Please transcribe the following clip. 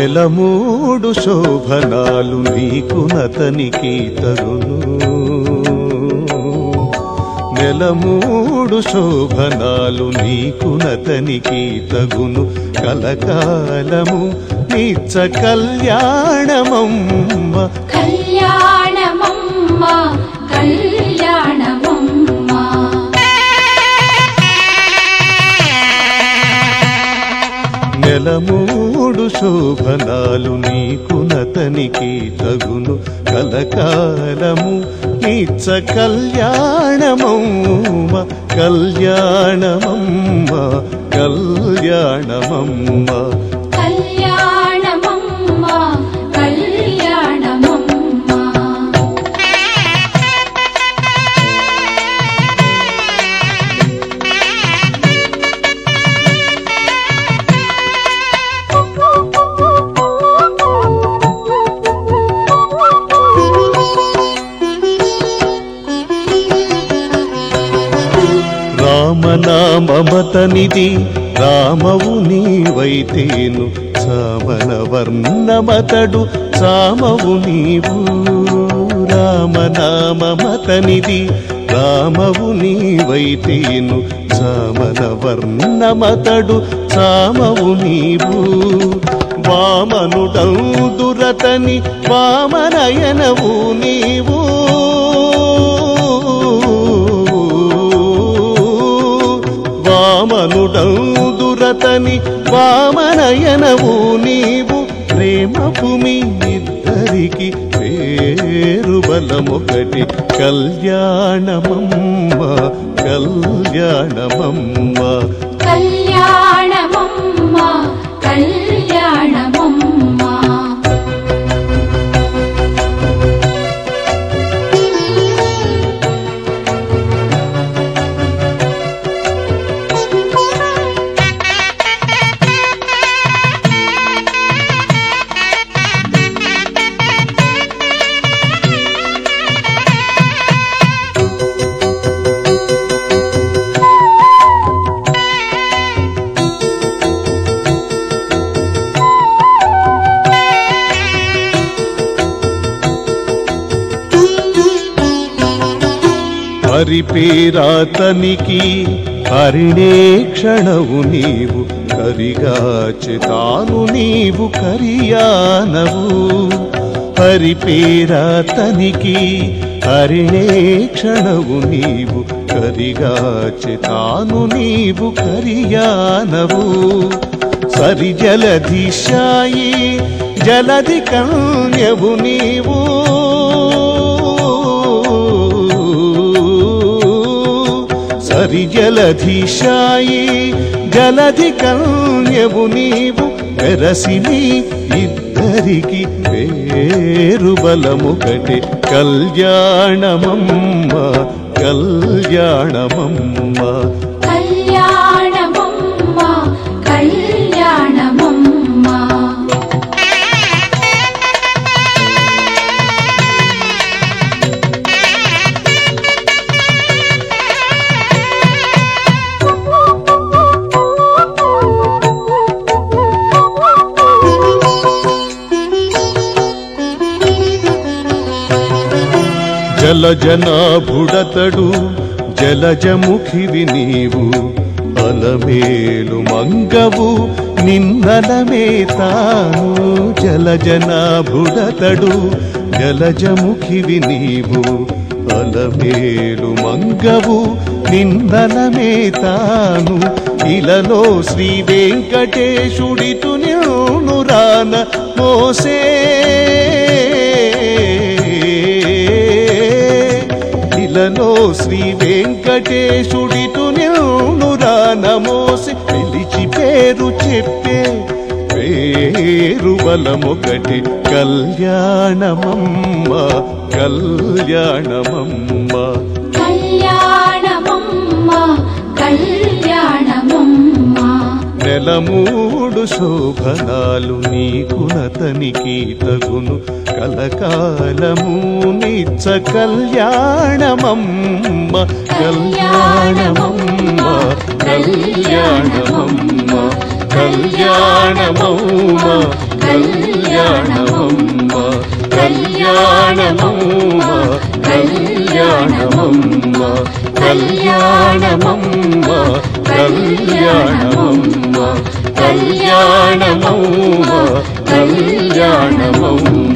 నెలమూడు శోభనాలు నీకునతనికి తగును నెలమూడు శోభనాలు నీకునతనికి తగును కలకాలము నిత్య కళ్యాణమమ్మ కళ్యాణమమ్మ కళ్యాణమమ్మ నెలమూడు శోభనాలు నీకునతనికి తగును కలకాలము నిత్య కళ్యాణమమ్మ కళ్యాణమమ్మ కళ్యాణమమ్మ కళ్యాణమమ్మ కళ్యాణమమ్మ రామనామమతనిది రామవు నీవైతేను సామన వర్ణమతడు సామవు నీవు రామనామమతనిది రామవు నీవైతేను సామన వర్ణమతడు సామవు నీవు వామనుడౌదురతని వామనయనవు నీవు వామనుడౌదురతని వామనయనవు నీవు ప్రేమ భూమి ఇద్దరికి పేరు బలమొకటి కళ్యాణమమ్మ కళ్యాణమమ్మ కళ్యాణమమ్మ కళ్యాణమమ్మ హరిపేరాతనికి హరిణే క్షణవు నీవు కరిగాచెతాను నీవు కరియానవు హరిపేరాతనికి హరిణే క్షణవు నీవు కరిగాచెతాను నీవు కరియానవు సరి జలధిశాయి జలధి కన్యవు నీవు సరి జలధిశాయి జలధి కన్యవు నీవు వెరసిని ఇద్దరికి పేరు బలమొకటి కళ్యాణమమ్మ కళ్యాణమమ్మ కళ్యాణమమ్మ కళ్యాణమమ్మ జలజనాభుడతడు జలజముఖివి నీవు అలమేలు మంగవు నిన్నలమే తాను జలజనాభుడతడు జలజముఖివి నీవు అలమేలు మంగవు నిన్నలమే తాను ఇలలో శ్రీ వెంకటేశుడితు నిన్ను రాన మోసే ఇలలో శ్రీ వెంకటేశుడితు నిన్ను రాన మోసే పిలిచి పేరు చెప్పే పేరు బలమొకటి కళ్యాణమమ్మ కళ్యాణమమ్మ కళ్యాణమమ్మ కళ్యాణమమ్మ నెలమూడు శోభనాలు నీకునతనికి తగును కలకాలము నిత్య కళ్యాణమమ్మ కళ్యాణమమ్మ కళ్యాణమమ్మ కళ్యాణమౌమ కళ్యాణమమ్మ కళ్యాణమౌమ కళ్యాణమమ్మ కళ్యాణమమ్మ కళ్యాణమమ్మ కళ్యాణమౌమ కళ్యాణమమ్మ